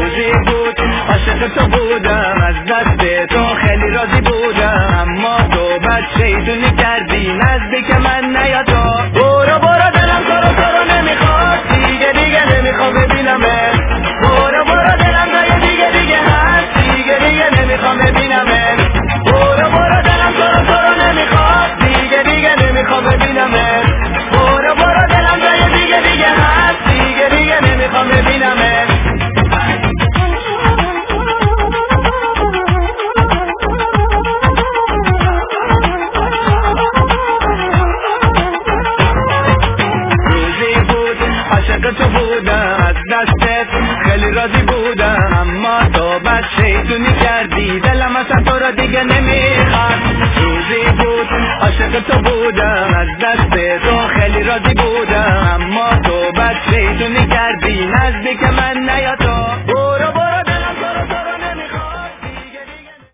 روزی بود عاشق تو بودم، از دست تو خیلی راضی بودم، اما تو بد شیطونی کردی نزدیک من نیا تو. برو برو دلم تو رو نمیخواد، دیگه نمیخوام ببینمت. برو برو دلم جای دیگه هست، دیگه نمیخوام ببینمت. برو برو دلم تو رو نمیخواد، دیگه نمیخوام ببینمت. برو برو دلم جای دیگه هست، دیگه نمیخوام ببینمت. عاشق تو بودم، از دستت خیلی راضی بودم، اما تو بد شیطونی کردی دلم اصلا تو را دیگه نمیخواد. روزی بود عاشق تو بودم، از دست تو خیلی راضی بودم، اما تو بد شیطونی کردی نزدیک من